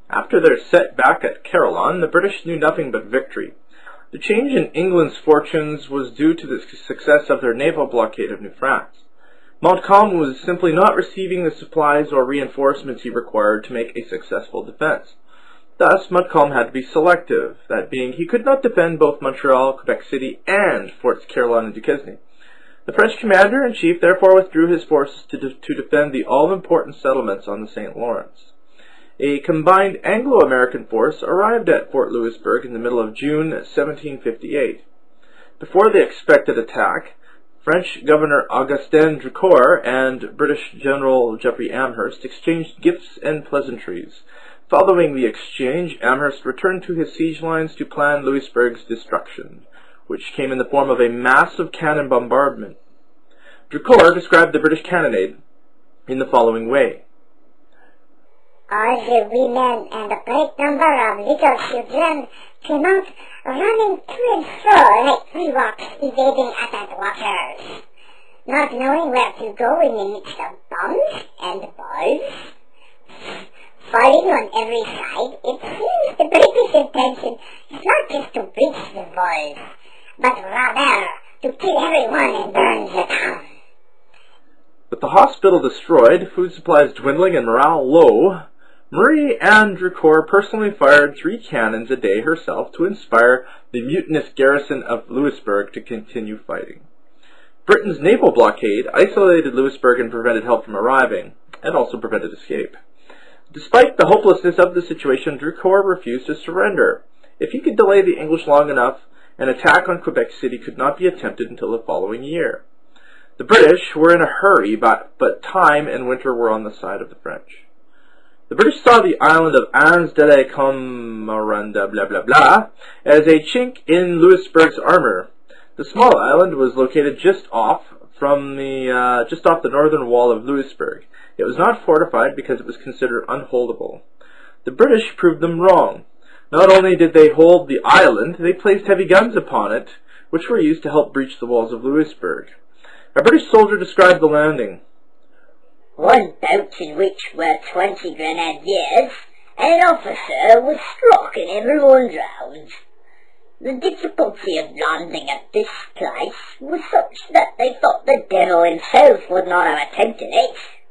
After their setback at Carillon, the British knew nothing but victory. The change in England's fortunes was due to the success of their naval blockade of New France. Montcalm was simply not receiving the supplies or reinforcements he required to make a successful defense. Thus, Montcalm had to be selective, that being, he could not defend both Montreal, Quebec City, and Forts Carillon and Duquesne. The French commander-in-chief therefore withdrew his forces to defend the all-important settlements on the St. Lawrence. A combined Anglo-American force arrived at Fort Louisbourg in the middle of June 1758. Before the expected attack, French Governor Augustin Drucour and British General Jeffrey Amherst exchanged gifts and pleasantries. Following the exchange, Amherst returned to his siege lines to plan Louisbourg's destruction, which came in the form of a massive cannon bombardment. Drucour described the British cannonade in the following way. All the women and a great number of little children came out running to and fro like Ewoks evading attack waters, not knowing where to go in the midst of bombs and balls. Falling on every side, it seems the British intention is not just to breach the walls, but rather to kill everyone and burn the town. With the hospital destroyed, food supplies dwindling and morale low, Marie Anne Drucour personally fired 3 cannons a day herself to inspire the mutinous garrison of Louisbourg to continue fighting. Britain's naval blockade isolated Louisbourg and prevented help from arriving, and also prevented escape. Despite the hopelessness of the situation, Drucour refused to surrender. If he could delay the English long enough, an attack on Quebec City could not be attempted until the following year. The British were in a hurry, but time and winter were on the side of the French. The British saw the island of Anse de la Comoranda, as a chink in Louisbourg's armor. The small island was located just off the northern wall of Louisbourg. It was not fortified because it was considered unholdable. The British proved them wrong. Not only did they hold the island, they placed heavy guns upon it, which were used to help breach the walls of Louisbourg. A British soldier described the landing. One boat in which were 20 grenadiers, and an officer was struck and everyone drowned. The difficulty of landing at this place was such that they thought the devil himself would not have attempted it.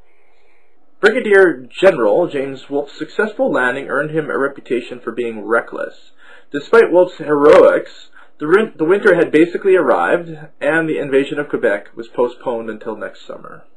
Brigadier General James Wolfe's successful landing earned him a reputation for being reckless. Despite Wolfe's heroics, the winter had basically arrived, and the invasion of Quebec was postponed until next summer.